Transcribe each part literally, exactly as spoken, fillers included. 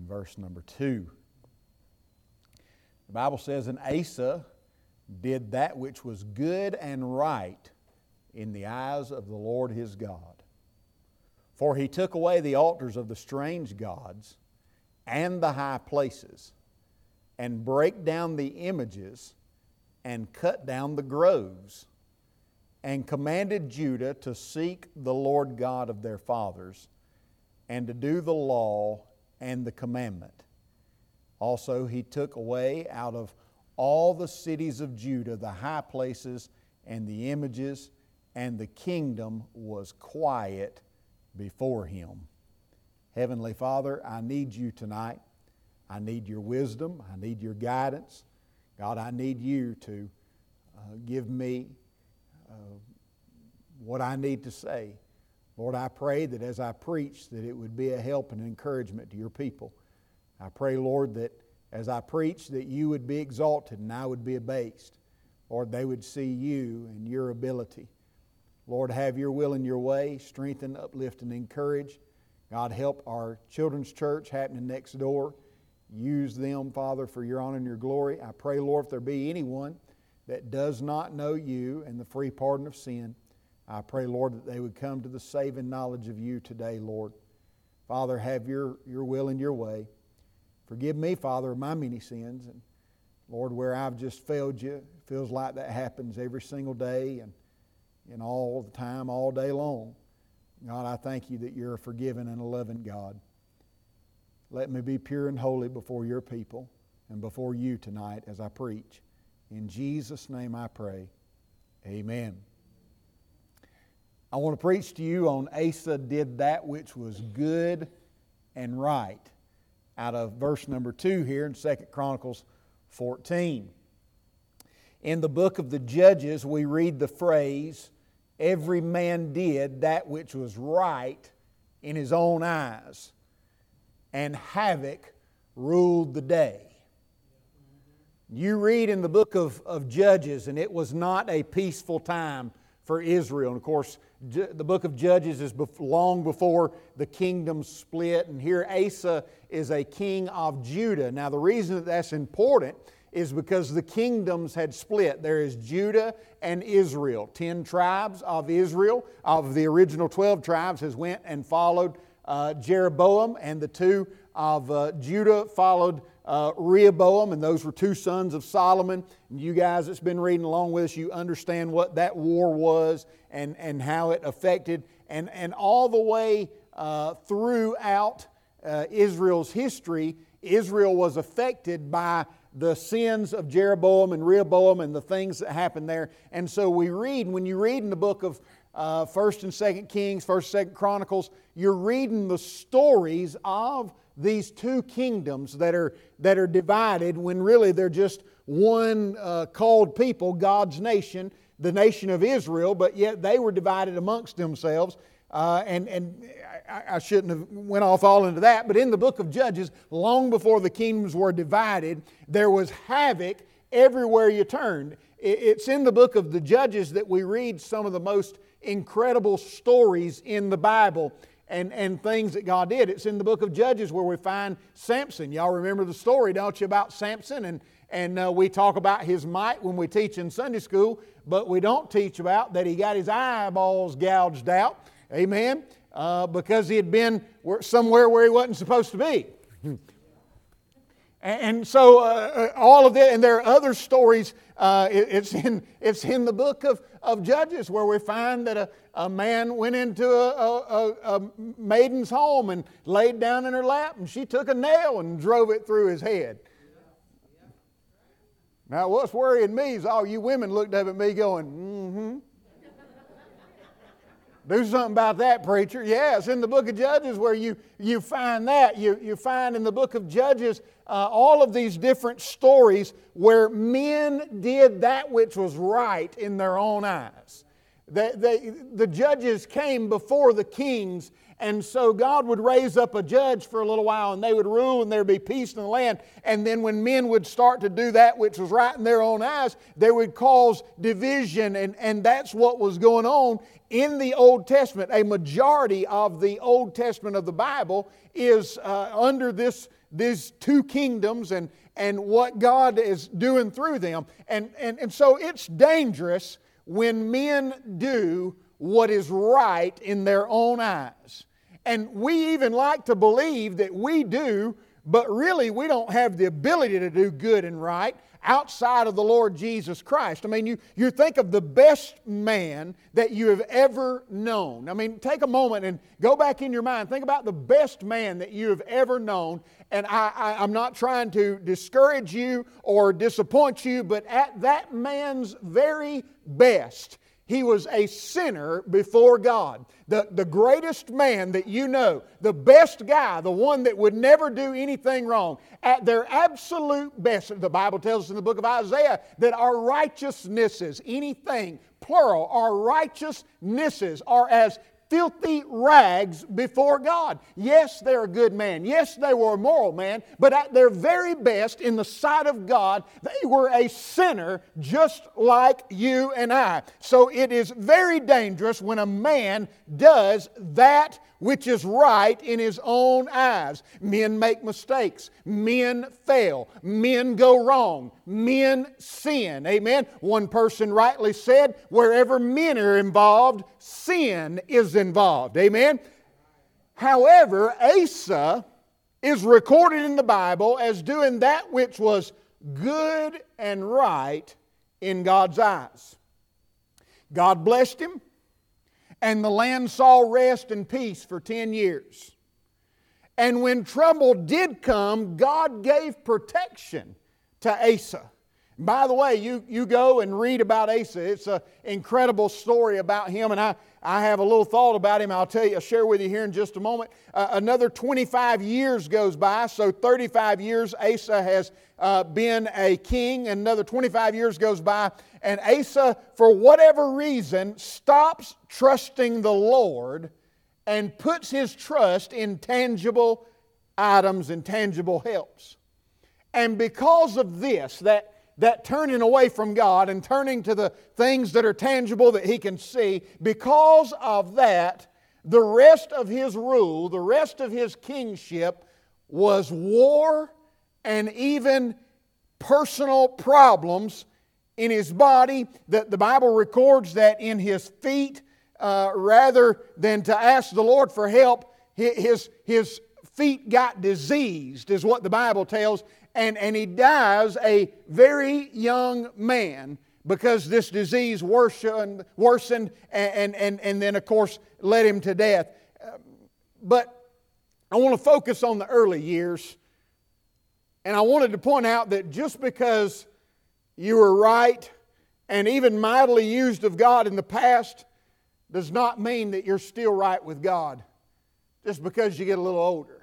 in verse number two. The Bible says, "And Asa did that which was good and right in the eyes of the Lord his God. For he took away the altars of the strange gods and the high places, and brake down the images, and cut down the groves, and commanded Judah to seek the Lord God of their fathers, and to do the law and the commandment. Also he took away out of all the cities of Judah the high places and the images, and the kingdom was quiet before him." Heavenly Father, I need You tonight. I need Your wisdom. I need Your guidance. God, I need You to uh, give me uh, what I need to say. Lord, I pray that as I preach that it would be a help and encouragement to Your people. I pray, Lord, that as I preach that You would be exalted and I would be abased. Lord, they would see You and Your ability. Lord, have Your will and Your way. Strengthen, uplift, and encourage. God, help our children's church happening next door. Use them, Father, for Your honor and Your glory. I pray, Lord, if there be anyone that does not know You and the free pardon of sin, I pray, Lord, that they would come to the saving knowledge of You today, Lord. Father, have Your, your will and Your way. Forgive me, Father, of my many sins. And Lord, where I've just failed You, it feels like that happens every single day and, and all the time, all day long. God, I thank You that You're a forgiving and a loving God. Let me be pure and holy before Your people and before You tonight as I preach. In Jesus' name I pray. Amen. I want to preach to you on Asa did that which was good and right, out of verse number two here in Second Chronicles fourteen. In the book of the Judges, we read the phrase, "Every man did that which was right in his own eyes, and havoc ruled the day." You read in the book of, of Judges, and it was not a peaceful time for Israel. And of course, the book of Judges is long before the kingdom split. And here Asa is a king of Judah. Now the reason that that's important is because the kingdoms had split. There is Judah and Israel. Ten tribes of Israel, of the original twelve tribes, has went and followed uh, Jeroboam, and the two of uh, Judah followed uh, Rehoboam, and those were two sons of Solomon. And you guys that's been reading along with us, you understand what that war was and, and how it affected. And, and all the way uh, throughout uh, Israel's history, Israel was affected by the sins of Jeroboam and Rehoboam and the things that happened there. And so we read, when you read in the book of uh, First and Second Kings, First and Second Chronicles, you're reading the stories of these two kingdoms that are, that are divided when really they're just one uh, called people, God's nation, the nation of Israel, but yet they were divided amongst themselves. Uh, and and I, I shouldn't have went off all into that, but in the book of Judges, long before the kingdoms were divided, there was havoc everywhere you turned. It's in the book of the Judges that we read some of the most incredible stories in the Bible and, and things that God did. It's in the book of Judges where we find Samson. Y'all remember the story, don't you, about Samson? And, and uh, we talk about his might when we teach in Sunday school, but we don't teach about that he got his eyeballs gouged out. Amen? Uh, because he had been somewhere where he wasn't supposed to be. And so uh, all of that, and there are other stories. Uh, it, it's in it's in the book of, of Judges where we find that a, a man went into a, a, a maiden's home and laid down in her lap, and she took a nail and drove it through his head. Now, what's worrying me is all you women looked up at me going, mm-hmm. Do something about that, preacher. Yeah, it's in the book of Judges where you, you find that. You, you find in the book of Judges uh, all of these different stories where men did that which was right in their own eyes. They, they, the judges came before the kings And so God would raise up a judge for a little while, and they would rule, and there would be peace in the land. And then when men would start to do that which was right in their own eyes, they would cause division, and, and that's what was going on in the Old Testament. A majority of the Old Testament of the Bible is uh, under this these two kingdoms and, and what God is doing through them. And, and, and so it's dangerous when men do what is right in their own eyes. And we even like to believe that we do, but really we don't have the ability to do good and right outside of the Lord Jesus Christ. I mean, you, you think of the best man that you have ever known. I mean, take a moment and go back in your mind. Think about the best man that you have ever known. And I, I, I'm not trying to discourage you or disappoint you, but at that man's very best, he was a sinner before God. The, the greatest man that you know, the best guy, the one that would never do anything wrong, at their absolute best, the Bible tells us in the book of Isaiah that our righteousnesses, anything, plural, our righteousnesses are as filthy rags before God. Yes, they're a good man. Yes, they were a moral man. But at their very best, in the sight of God, they were a sinner just like you and I. So it is very dangerous when a man does that which is right in his own eyes. Men make mistakes. Men fail. Men go wrong. Men sin. Amen? One person rightly said, wherever men are involved, sin is involved. Amen? However, Asa is recorded in the Bible as doing that which was good and right in God's eyes. God blessed him, and the land saw rest and peace for ten years. And when trouble did come, God gave protection to Asa. By the way, you, you go and read about Asa. It's an incredible story about him, and I, I have a little thought about him. I'll tell you, I'll share with you here in just a moment. Uh, another twenty-five years goes by, so thirty-five years Asa has uh, been a king. Another twenty-five years goes by, and Asa, for whatever reason, stops trusting the Lord and puts his trust in tangible items and tangible helps. And because of this, that That turning away from God and turning to the things that are tangible that he can see, because of that, the rest of his rule, the rest of his kingship was war and even personal problems in his body. The, the Bible records that in his feet, uh, rather than to ask the Lord for help, his, his feet got diseased, is what the Bible tells. And, and he dies a very young man because this disease worsened, worsened and, and, and then, of course, led him to death. But I want to focus on the early years. And I wanted to point out that just because you were right and even mightily used of God in the past does not mean that you're still right with God just because you get a little older.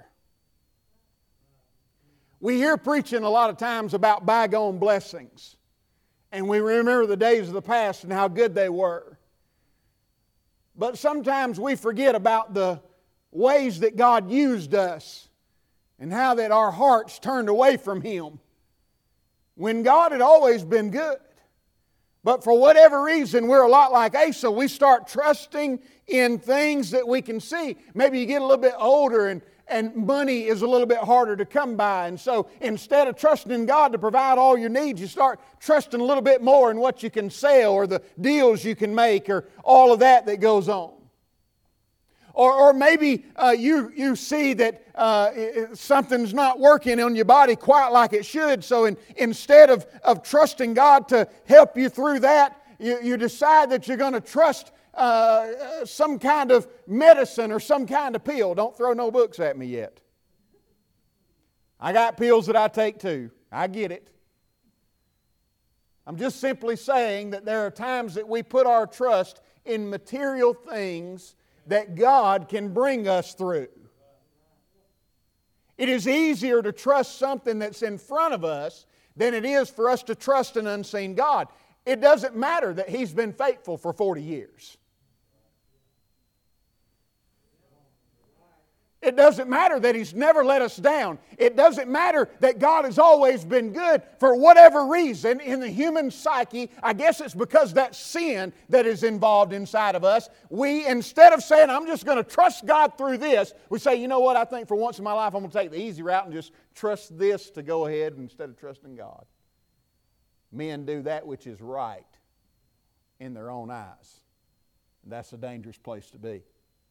We hear preaching a lot of times about bygone blessings. And we remember the days of the past and how good they were. But sometimes we forget about the ways that God used us and how that our hearts turned away from Him when God had always been good. But for whatever reason, we're a lot like Asa. We start trusting in things that we can see. Maybe you get a little bit older and And money is a little bit harder to come by. And so instead of trusting in God to provide all your needs, you start trusting a little bit more in what you can sell or the deals you can make or all of that that goes on. Or, or maybe uh, you, you see that uh, something's not working on your body quite like it should. So in, instead of, of trusting God to help you through that, you, you decide that you're going to trust Uh, some kind of medicine or some kind of pill. Don't throw no books at me yet. I got pills that I take too. I get it. I'm just simply saying that there are times that we put our trust in material things that God can bring us through. It is easier to trust something that's in front of us than it is for us to trust an unseen God. It doesn't matter that He's been faithful for forty years. It doesn't matter that He's never let us down. It doesn't matter that God has always been good. For whatever reason, in the human psyche, I guess it's because that sin that is involved inside of us, we, instead of saying, I'm just going to trust God through this, we say, you know what, I think for once in my life I'm going to take the easy route and just trust this to go ahead instead of trusting God. Men do that which is right in their own eyes. And that's a dangerous place to be.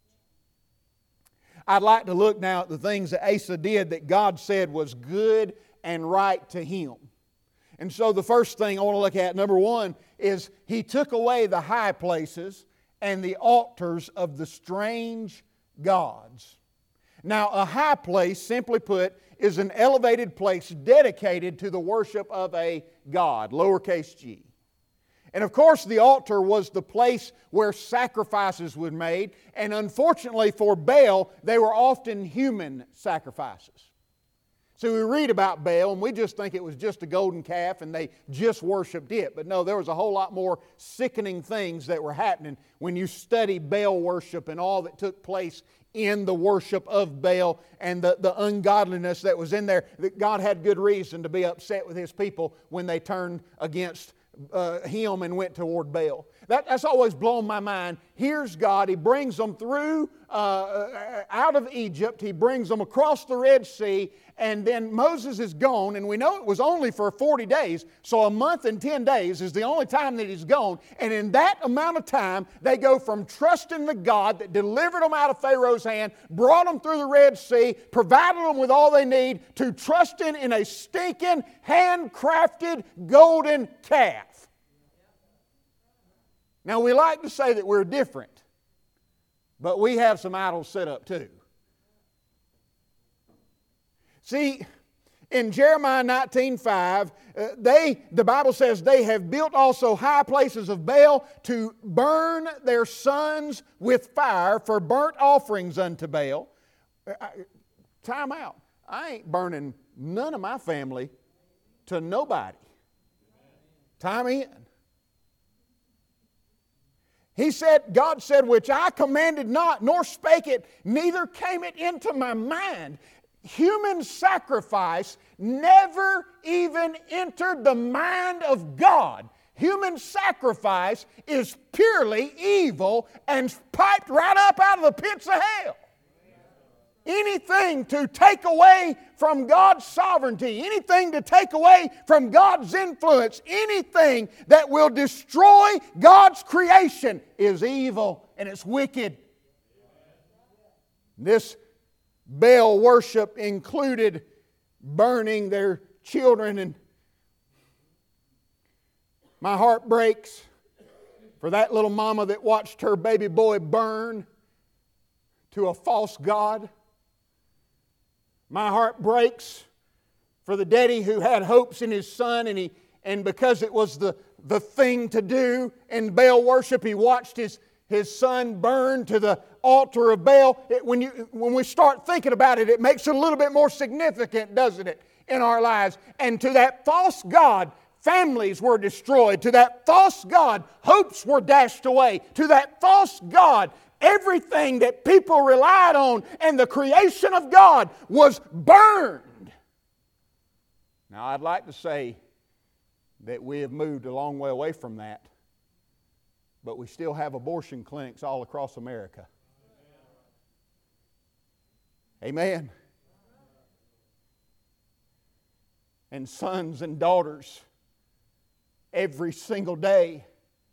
I'd like to look now at the things that Asa did that God said was good and right to him. And so the first thing I want to look at, number one, is he took away the high places and the altars of the strange gods. Now, a high place, simply put, is an elevated place dedicated to the worship of a god, lowercase g. And of course, the altar was the place where sacrifices were made. And unfortunately for Baal, they were often human sacrifices. So we read about Baal and we just think it was just a golden calf and they just worshiped it. But no, there was a whole lot more sickening things that were happening when you study Baal worship and all that took place in the worship of Baal and the, the ungodliness that was in there. That God had good reason to be upset with His people when they turned against Uh, him and went toward Baal. That, that's always blown my mind. Here's God. He brings them through, uh, out of Egypt. He brings them across the Red Sea. And then Moses is gone. And we know it was only for forty days. So a month and ten days is the only time that he's gone. And in that amount of time, they go from trusting the God that delivered them out of Pharaoh's hand, brought them through the Red Sea, provided them with all they need, to trusting in a stinking, handcrafted golden calf. Now, we like to say that we're different, but we have some idols set up too. See, in Jeremiah nineteen five, uh, they, the Bible says, they have built also high places of Baal to burn their sons with fire for burnt offerings unto Baal. Uh, time out. I ain't burning none of my family to nobody. Time in. He said, God said, which I commanded not, nor spake it, neither came it into my mind. Human sacrifice never even entered the mind of God. Human sacrifice is purely evil and piped right up out of the pits of hell. Anything to take away from God's sovereignty, anything to take away from God's influence, anything that will destroy God's creation is evil and it's wicked. This Baal worship included burning their children, and my heart breaks for that little mama that watched her baby boy burn to a false god. My heart breaks for the daddy who had hopes in his son, and he and because it was the, the thing to do in Baal worship, he watched his, his son burn to the altar of Baal. It, when, you, when we start thinking about it, it makes it a little bit more significant, doesn't it, in our lives? And to that false god, families were destroyed. To that false god, hopes were dashed away. To that false god, everything that people relied on and the creation of God was burned. Now, I'd like to say that we have moved a long way away from that, but we still have abortion clinics all across America. Amen. And sons and daughters every single day.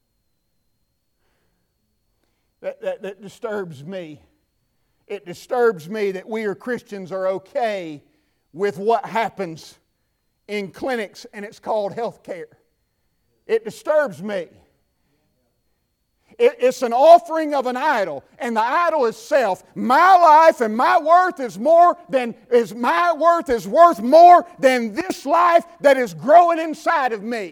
That, that, that disturbs me. It disturbs me that we as Christians are okay with what happens in clinics, and it's called health care. It disturbs me. It, it's an offering of an idol, and the idol is self. My life and my worth is more than is my worth is worth more than this life that is growing inside of me.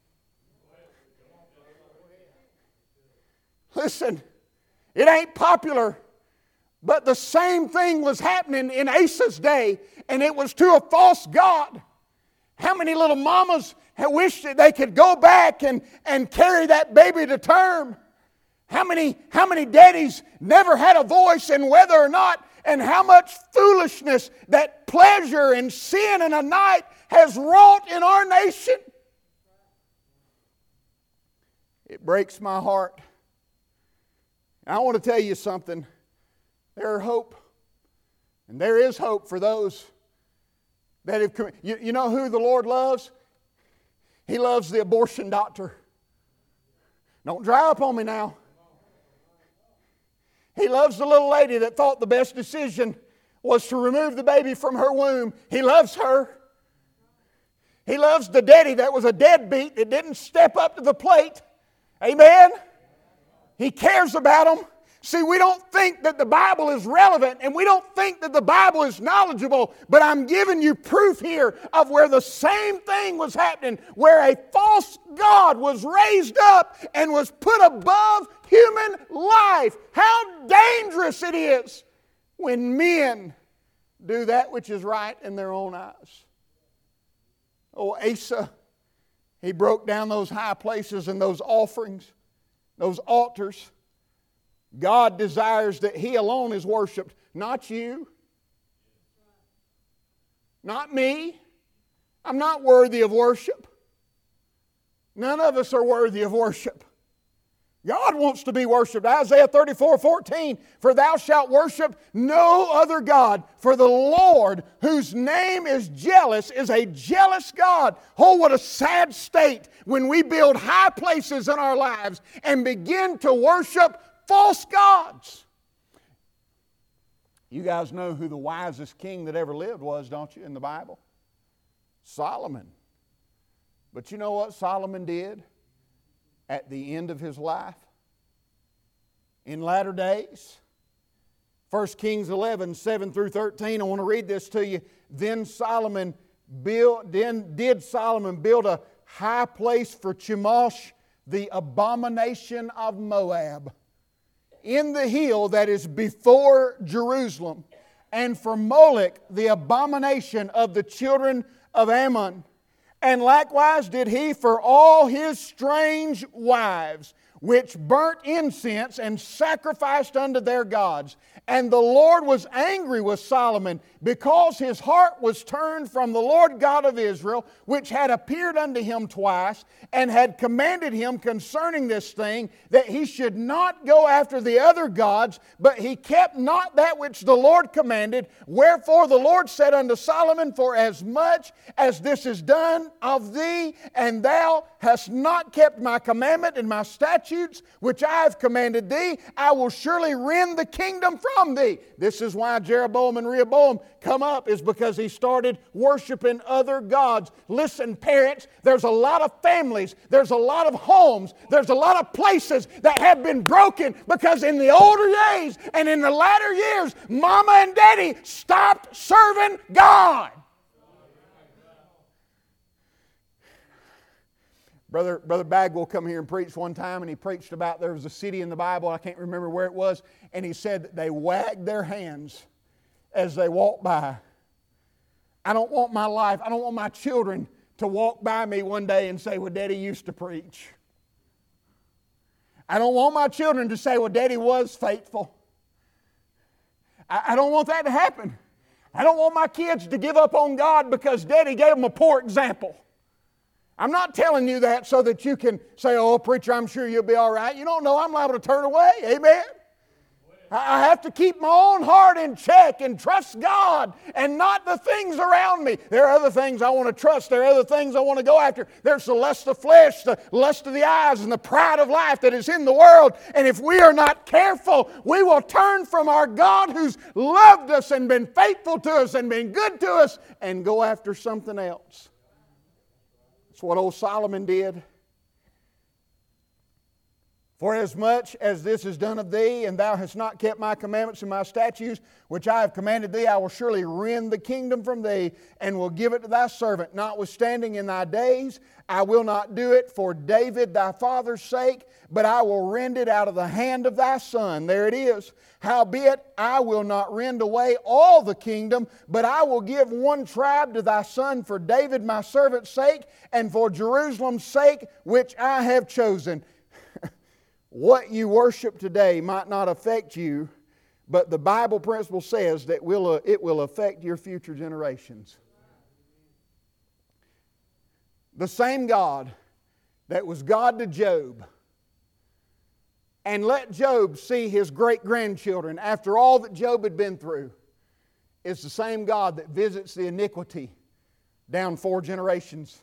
Listen. It ain't popular, but the same thing was happening in Asa's day, and it was to a false god. How many little mamas wished that they could go back and, and carry that baby to term? How many, how many daddies never had a voice in whether or not and how much foolishness that pleasure and sin in a night has wrought in our nation. It breaks my heart. And I want to tell you something. There are hope. And there is hope for those that have come. You, you know who the Lord loves? He loves the abortion doctor. Don't dry up on me now. He loves the little lady that thought the best decision was to remove the baby from her womb. He loves her. He loves the daddy that was a deadbeat that didn't step up to the plate. Amen? He cares about them. See, we don't think that the Bible is relevant and we don't think that the Bible is knowledgeable, but I'm giving you proof here of where the same thing was happening, where a false god was raised up and was put above human life. How dangerous it is when men do that which is right in their own eyes. Oh, Asa, he broke down those high places and those offerings, those altars. God desires that He alone is worshiped, not you, not me. I'm not worthy of worship. None of us are worthy of worship. God wants to be worshiped. Isaiah thirty-four fourteen, for thou shalt worship no other God, for the Lord, whose name is jealous, is a jealous God. Oh, what a sad state when we build high places in our lives and begin to worship false gods. You guys know who the wisest king that ever lived was, don't you, in the Bible? Solomon. But you know what Solomon did at the end of his life? In latter days, First Kings eleven, seven through thirteen, I want to read this to you. Then Solomon built, then did Solomon build a high place for Chemosh, the abomination of Moab, in the hill that is before Jerusalem, and for Molech, the abomination of the children of Ammon. And likewise did he for all his strange wives, which burnt incense and sacrificed unto their gods. And the Lord was angry with Solomon, because his heart was turned from the Lord God of Israel, which had appeared unto him twice, and had commanded him concerning this thing, that he should not go after the other gods, but he kept not that which the Lord commanded. Wherefore the Lord said unto Solomon, for as much as this is done of thee, and thou hast not kept my commandment and my statutes, which I have commanded thee, I will surely rend the kingdom from thee. This is why Jeroboam and Rehoboam come up, is because he started worshiping other gods. Listen, parents, there's a lot of families, there's a lot of homes, there's a lot of places that have been broken because in the older days and in the latter years, mama and daddy stopped serving God. Brother, Brother Bagwell come here and preached one time, and he preached about there was a city in the Bible, I can't remember where it was, and he said that they wagged their hands as they walked by. I don't want my life, I don't want my children to walk by me one day and say, well, Daddy used to preach. I don't want my children to say, well, Daddy was faithful. I, I don't want that to happen. I don't want my kids to give up on God because Daddy gave them a poor example. I'm not telling you that so that you can say, oh, preacher, I'm sure you'll be all right. You don't know I'm liable to turn away. Amen? I have to keep my own heart in check and trust God and not the things around me. There are other things I want to trust. There are other things I want to go after. There's the lust of flesh, the lust of the eyes, and the pride of life that is in the world. And if we are not careful, we will turn from our God who's loved us and been faithful to us and been good to us and go after something else. That's what old Solomon did. For as much as this is done of thee, and thou hast not kept my commandments and my statutes, which I have commanded thee, I will surely rend the kingdom from thee, and will give it to thy servant. Notwithstanding in thy days, I will not do it for David thy father's sake, but I will rend it out of the hand of thy son. There it is. Howbeit, I will not rend away all the kingdom, but I will give one tribe to thy son for David my servant's sake, and for Jerusalem's sake, which I have chosen. What you worship today might not affect you, But the Bible principle says that will, uh, it will affect your future generations. The same God that was God to Job and let Job see his great-grandchildren after all that Job had been through is the same God that visits the iniquity down four generations.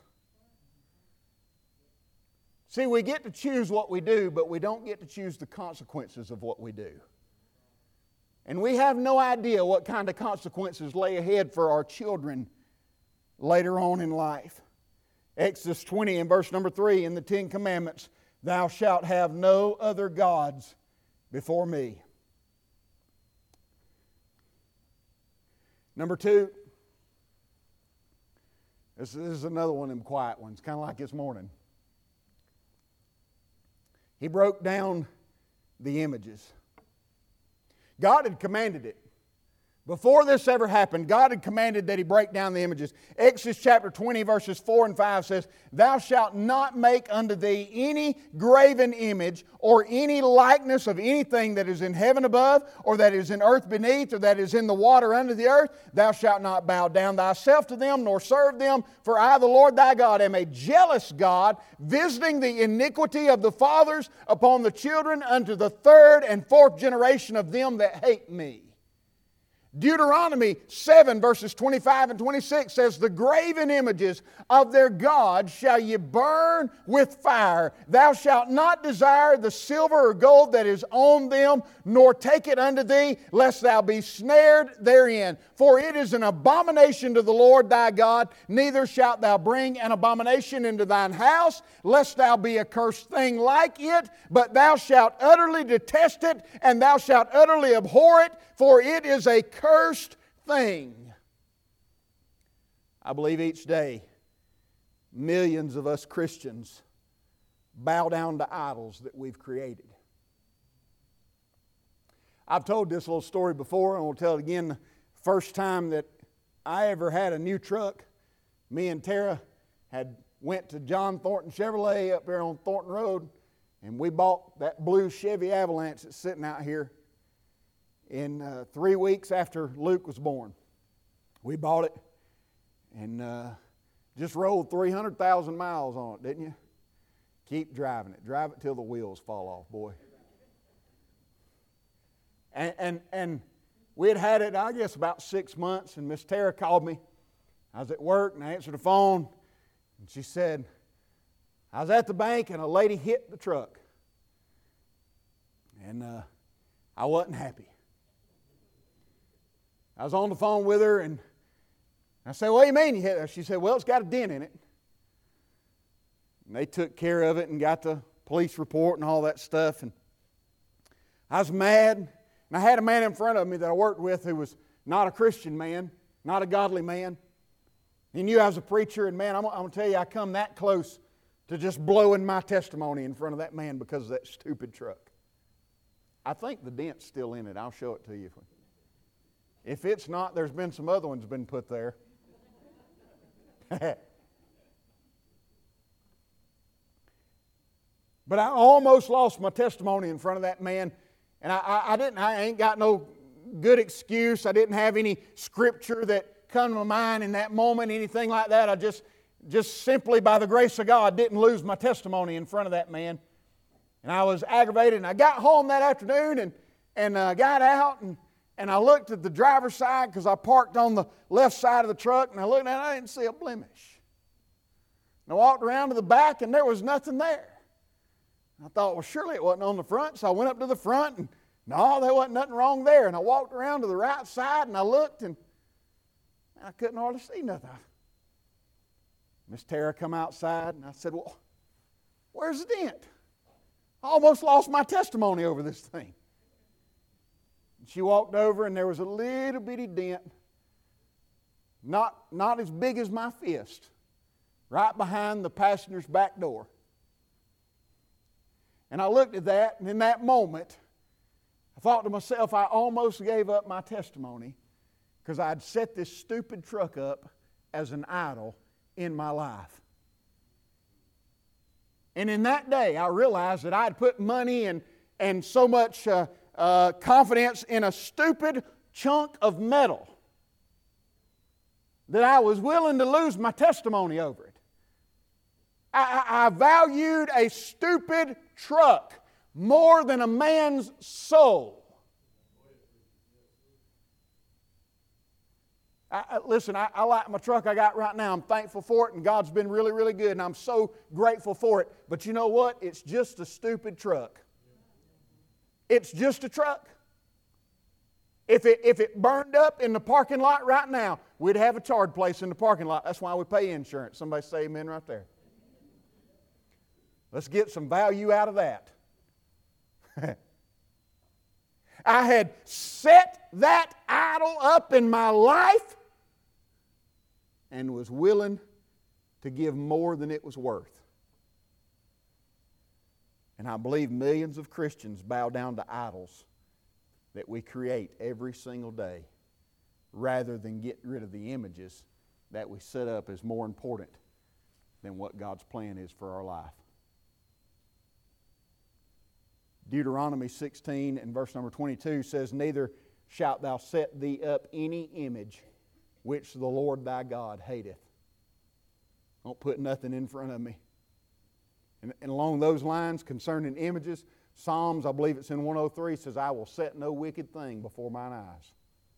See, we get to choose what we do, but we don't get to choose the consequences of what we do. And we have no idea what kind of consequences lay ahead for our children later on in life. Exodus twenty and verse number three in the Ten Commandments, thou shalt have no other gods before me. Number two, this is another one of them quiet ones, kind of like this morning. He broke down the images. God had commanded it. Before this ever happened, God had commanded that He break down the images. Exodus chapter twenty verses four and five says, thou shalt not make unto thee any graven image or any likeness of anything that is in heaven above, or that is in earth beneath, or that is in the water under the earth. Thou shalt not bow down thyself to them, nor serve them. For I, the Lord thy God, am a jealous God, visiting the iniquity of the fathers upon the children unto the third and fourth generation of them that hate me. Deuteronomy seven verses twenty-five and twenty-six says, the graven images of their gods shall ye burn with fire. Thou shalt not desire the silver or gold that is on them, nor take it unto thee, lest thou be snared therein. For it is an abomination to the Lord thy God, neither shalt thou bring an abomination into thine house, lest thou be a cursed thing like it, but thou shalt utterly detest it, and thou shalt utterly abhor it, for it is a cursed thing. I believe each day millions of us Christians bow down to idols that we've created. I've told this little story before, and I'll tell it again. The first time that I ever had a new truck, me and Tara had went to John Thornton Chevrolet up there on Thornton Road, and we bought that blue Chevy Avalanche that's sitting out here. In uh, three weeks after Luke was born, we bought it and uh, just rolled three hundred thousand miles on it, didn't you? Keep driving it. Drive it till the wheels fall off, boy. And, and, and we had had it, I guess, about six months, and Miss Tara called me. I was at work, and I answered the phone, and she said, I was at the bank, and a lady hit the truck. And uh, I wasn't happy. I was on the phone with her, and I said, what do you mean you hit her? She said, well, it's got a dent in it. And they took care of it and got the police report and all that stuff. And I was mad. And I had a man in front of me that I worked with who was not a Christian man, not a godly man. He knew I was a preacher, and man, I'm, I'm going to tell you, I come that close to just blowing my testimony in front of that man because of that stupid truck. I think the dent's still in it. I'll show it to you. If it's not, there's been some other ones been put there. But I almost lost my testimony in front of that man, and I, I, I didn't. I ain't got no good excuse. I didn't have any scripture that come to my mind in that moment, anything like that. I just, just simply by the grace of God, didn't lose my testimony in front of that man. And I was aggravated, and I got home that afternoon and and uh, got out and. And I looked at the driver's side because I parked on the left side of the truck, and I looked at it, I didn't see a blemish. And I walked around to the back, and there was nothing there. I thought, well, surely it wasn't on the front, so I went up to the front, and no, there wasn't nothing wrong there. And I walked around to the right side, and I looked, and I couldn't hardly see nothing. Miss Tara come outside, and I said, well, where's the dent? I almost lost my testimony over this thing. She walked over, and there was a little bitty dent, not, not as big as my fist, right behind the passenger's back door. And I looked at that, and in that moment, I thought to myself, I almost gave up my testimony because I'd set this stupid truck up as an idol in my life. And in that day, I realized that I'd put money and, and so much uh, uh, confidence in a stupid chunk of metal that I was willing to lose my testimony over it. I, I, I valued a stupid truck more than a man's soul. I, I, listen, I, I like my truck I got right now. I'm thankful for it, and God's been really, really good, and I'm so grateful for it. But you know what? It's just a stupid truck. It's just a truck. If it, if it burned up in the parking lot right now, we'd have a charge place in the parking lot. That's why we pay insurance. Somebody say amen right there. Let's get some value out of that. I had set that idol up in my life and was willing to give more than it was worth. And I believe millions of Christians bow down to idols that we create every single day rather than get rid of the images that we set up as more important than what God's plan is for our life. Deuteronomy sixteen and verse number twenty-two says, "Neither shalt thou set thee up any image which the Lord thy God hateth." Don't put nothing in front of me. And, and along those lines, concerning images, Psalms, I believe it's in one oh three, says, "I will set no wicked thing before mine eyes."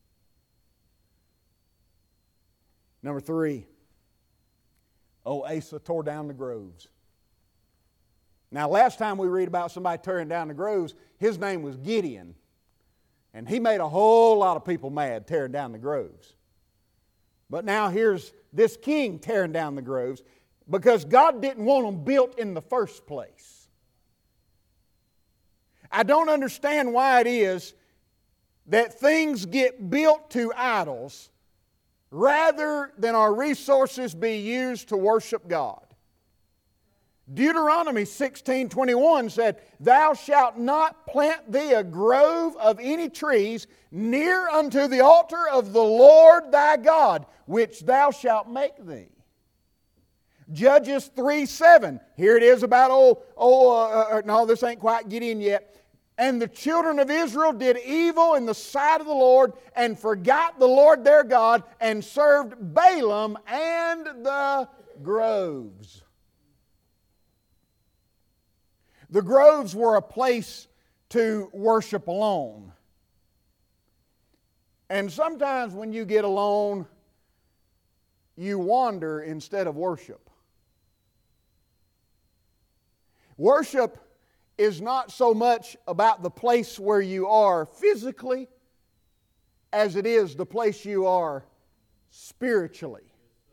Number three, oh, Asa tore down the groves. Now, last time we read about somebody tearing down the groves, his name was Gideon. And he made a whole lot of people mad tearing down the groves. But now here's this king tearing down the groves because God didn't want them built in the first place. I don't understand why it is that things get built to idols rather than our resources be used to worship God. Deuteronomy sixteen twenty-one said, "Thou shalt not plant thee a grove of any trees near unto the altar of the Lord thy God, which thou shalt make thee." Judges three seven, here it is about, oh, oh uh, uh, no, this ain't quite Gideon yet. "And the children of Israel did evil in the sight of the Lord, and forgot the Lord their God, and served Balaam and the groves." The groves were a place to worship alone. And sometimes when you get alone, you wander instead of worship. Worship is not so much about the place where you are physically as it is the place you are spiritually.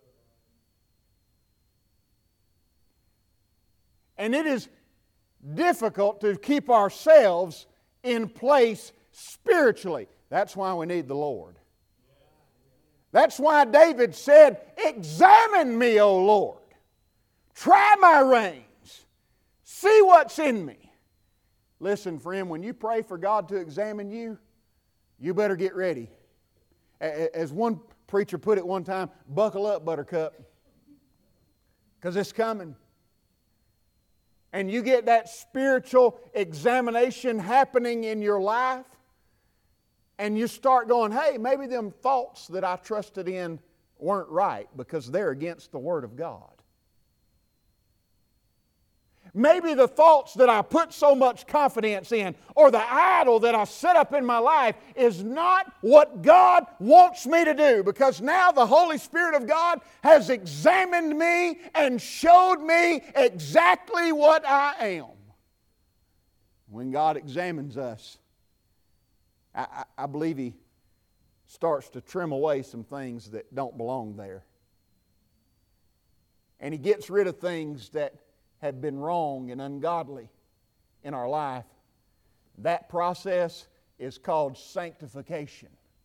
And it is difficult to keep ourselves in place spiritually. That's why we need the Lord. That's why David said, "Examine me, O Lord. Try my reins. See what's in me." Listen, friend, when you pray for God to examine you, you better get ready. As one preacher put it one time, buckle up, buttercup, because it's coming. And you get that spiritual examination happening in your life, and you start going, hey, maybe them thoughts that I trusted in weren't right because they're against the Word of God. Maybe the thoughts that I put so much confidence in, or the idol that I set up in my life, is not what God wants me to do, because now the Holy Spirit of God has examined me and showed me exactly what I am. When God examines us, I, I, I believe He starts to trim away some things that don't belong there. And He gets rid of things that have been wrong and ungodly in our life. That process is called sanctification.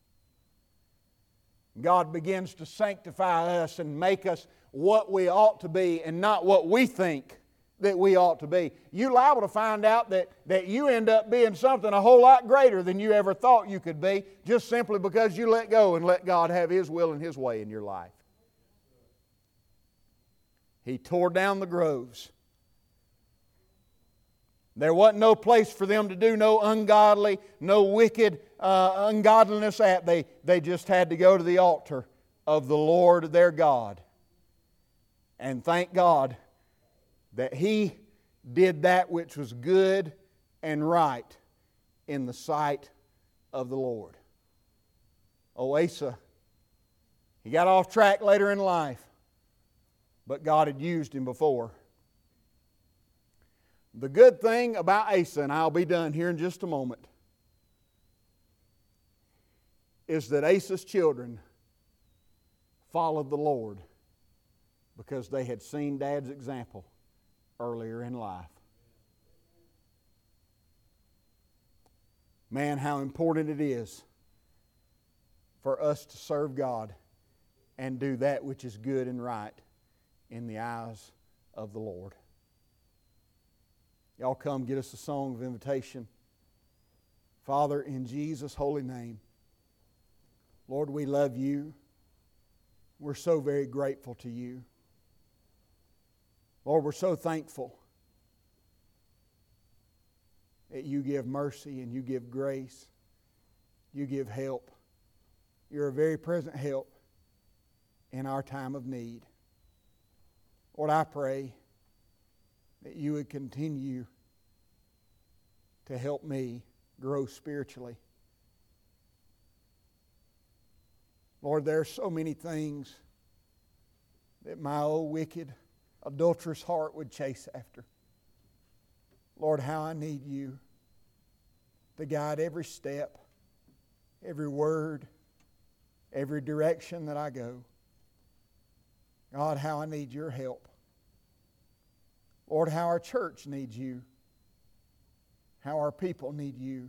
God begins to sanctify us and make us what we ought to be and not what we think that we ought to be. You're liable to find out that, that you end up being something a whole lot greater than you ever thought you could be, just simply because you let go and let God have His will and His way in your life. He tore down the groves. There wasn't no place for them to do no ungodly, no wicked uh, ungodliness at. They, they just had to go to the altar of the Lord their God. And thank God that He did that which was good and right in the sight of the Lord. Oh, Asa, he got off track later in life, but God had used him before. The good thing about Asa, and I'll be done here in just a moment, is that Asa's children followed the Lord because they had seen Dad's example earlier in life. Man, how important it is for us to serve God and do that which is good and right in the eyes of the Lord. Y'all come get us a song of invitation. Father, in Jesus' holy name, Lord, we love You. We're so very grateful to You. Lord, we're so thankful that You give mercy and You give grace. You give help. You're a very present help in our time of need. Lord, I pray that You would continue to help me grow spiritually. Lord, there are so many things that my old wicked, adulterous heart would chase after. Lord, how I need You to guide every step, every word, every direction that I go. God, how I need Your help. Lord, how our church needs You. How our people need You.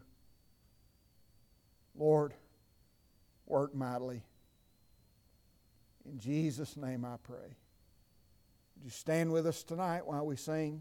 Lord, work mightily. In Jesus' name I pray. Would you stand with us tonight while we sing?